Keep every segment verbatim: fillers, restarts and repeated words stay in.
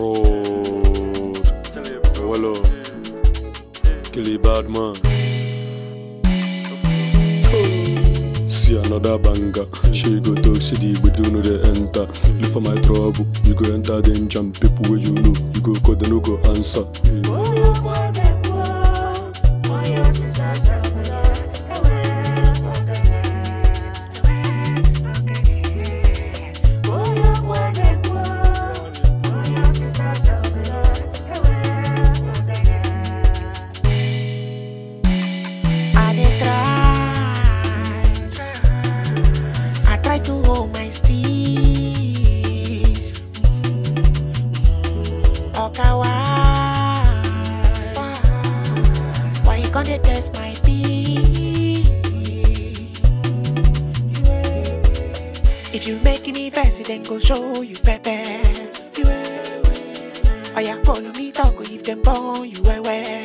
Road. Hello. Killy bad man. See another banger. She go talk city, but you know they enter. Look for my trouble, you go enter then jump. People where you know, you go call, they no go answer. To hold my steez. Okay, why? Why you gonna test my beat? If you making me fancy, then go show you pepe. Oh yeah, follow me, talk if them born you aware.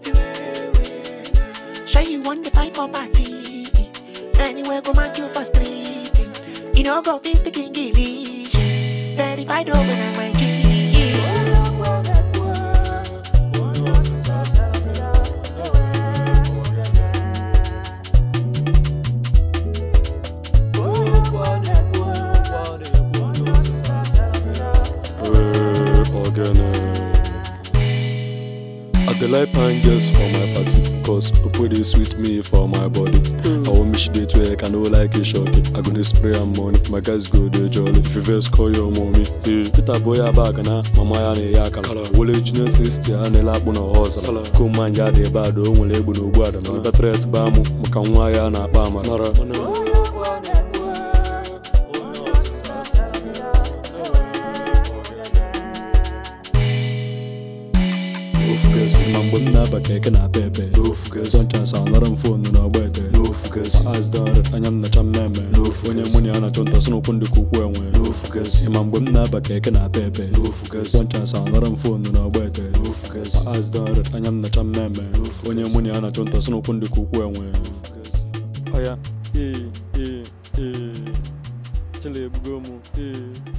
Sure you want the fight for party. Anywhere go man you for street. You know, go be speaking English. Verified over on my G. I the life and girls for my party, cause Opo dey sweet me for my body. I want me she dey twerk, I know like a shocky. I go dey spray and money, my guys go dey jolly. If you first call your mommy, hey. Peter boy a bag na, mama ya ne ya kala. Wole junior sister ya ne labu na hosa. Come man ya dey bad, o wole ebu no guada. Na the threat ba mu, muka nwa ya na pa ma. No focus, mambo na ba keke na pepe. No focus, one chance on learn phone no bete. No focus, eyes down, anyam na chameme. No focus, when money ana chonta sino kundi kukwewe. No focus, mambo na ba keke na pepe. No focus, one chance on learn phone no bete. No focus, eyes down, anyam na chameme. No focus, when money ana chonta sino kundi kukwewe. No focus. Oh yeah, yeah, yeah, yeah. Chile bugomu, yeah.